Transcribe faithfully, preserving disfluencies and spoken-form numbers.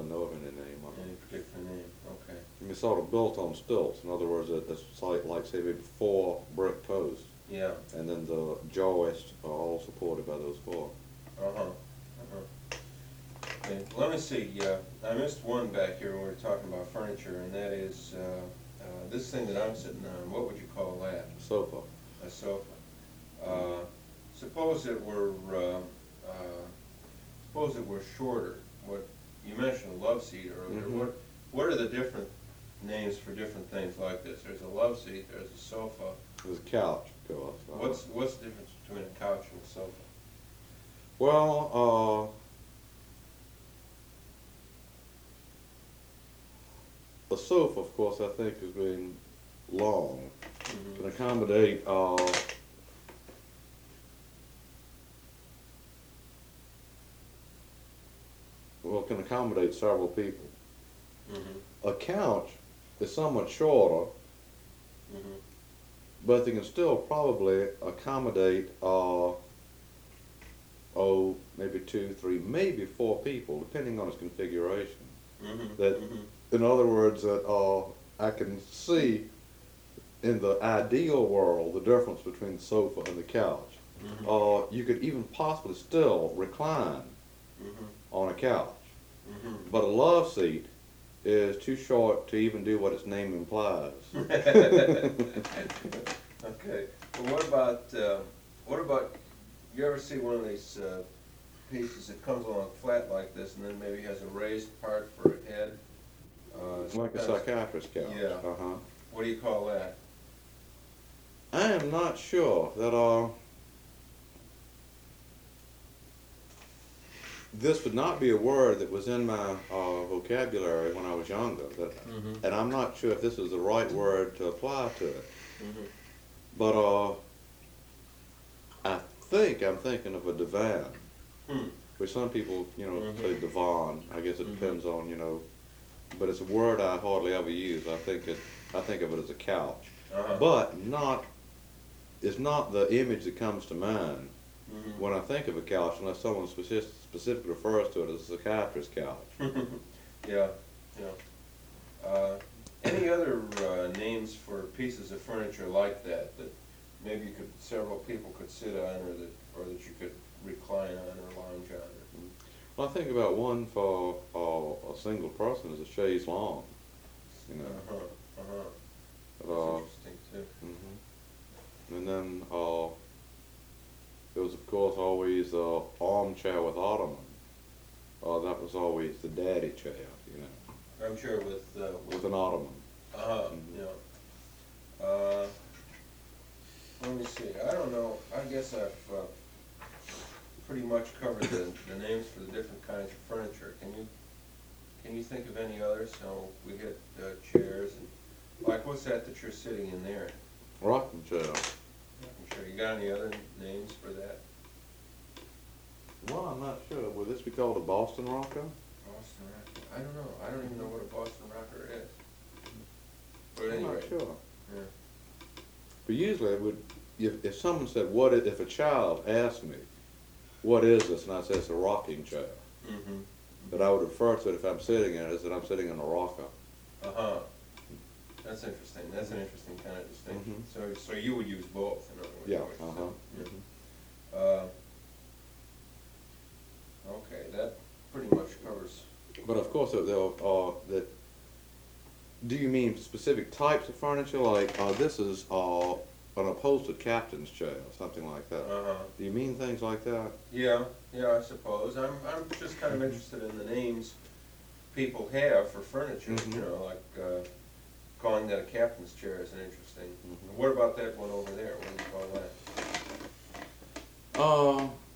really know of any name on it. Any particular name? Okay. I mean, sort of built on stilts. In other words, it, it's like, like say maybe four brick posts, Yeah. and then the joists are all supported by those four. Uh-huh. Uh-huh. Okay. Let me see. Uh, I missed one back here when we were talking about furniture, and that is uh, uh, this thing that I'm sitting on. What would you call that? Sofa. A sofa. Uh, suppose it were. Uh, uh, suppose it were shorter. What you mentioned a love seat earlier. Mm-hmm. What What are the different names for different things like this? There's a love seat. There's a sofa. There's a couch, of course. Uh, What's What's the difference between a couch and a sofa? Well, uh, a sofa, of course, I think is being long. Mm-hmm. Can accommodate uh, well, can accommodate several people. Mm-hmm. A couch is somewhat shorter, Mm-hmm. but they can still probably accommodate, uh, oh, maybe two, three, maybe four people, depending on its configuration. Mm-hmm. That, Mm-hmm. in other words, that uh, I can see in the ideal world the difference between the sofa and the couch. Mm-hmm. Uh, you could even possibly still recline Mm-hmm. on a couch, Mm-hmm. but a love seat is too short to even do what its name implies. Okay. Well, what about uh, what about you ever see one of these uh, pieces that comes along flat like this, and then maybe has a raised part for a head? Uh, Like a sometimes- psychiatrist couch. Yeah. Uh-huh. What do you call that? I am not sure that uh, this would not be a word that was in my uh, vocabulary when I was younger, that, Mm-hmm. and I'm not sure if this is the right word to apply to it. Mm-hmm. But uh, I think I'm thinking of a divan, Hmm. which some people, you know, Mhm. say divan. I guess it Mhm. depends on, you know, but it's a word I hardly ever use. I think it, I think of it as a couch, Uh-huh. but not. It's not the image that comes to mind Mhm. when I think of a couch, unless someone specific, specifically refers to it as a psychiatrist's couch. Yeah, yeah. Uh, any other uh, names for pieces of furniture like that that maybe you could several people could sit on, or that or that you could recline on or lounge on? Well, I think about one for uh, a single person is a chaise longue. You know. Uh huh. Uh huh. That's Uh, interesting too. hmm And then uh, there was, of course, always uh, armchair with ottoman. Uh, that was always the daddy chair, you know, I'm sure with uh, with an ottoman. uh huh. Mhm. Yeah. Uh, let me see. I don't know. I guess I've uh, pretty much covered the, the names for the different kinds of furniture. Can you can you think of any others? So we get uh, chairs and like what's that that you're sitting in there? Rocking chair. I'm sure you got any other names for that? Well, I'm not sure. Would this be called a Boston rocker? Boston rocker. I don't know. I don't even know what a Boston rocker is. But I'm anyway, not sure. yeah. But usually, it would if, if someone said, "What is?" If a child asked me, "What is this?" and I said, "It's a rocking chair," Mm-hmm. that I would refer to it if I'm sitting in it as that I'm sitting in a rocker. Uh huh. That's interesting. That's an interesting kind of distinction. Mhm. So, so you would use both, in other words. Yeah. what you're Uh huh. saying. Yeah. Uh, okay, that pretty much covers. But of course, there are that. Do you mean specific types of furniture? Like uh, this is uh, an upholstered captain's chair, or something like that. Uh huh. Do you mean things like that? Yeah, yeah, I suppose. I'm, I'm just kind of interested in the names people have for furniture. Mhm. You know, like uh, calling that a captain's chair is an interesting. Mhm. What about that one over there? What do you call that? Uh,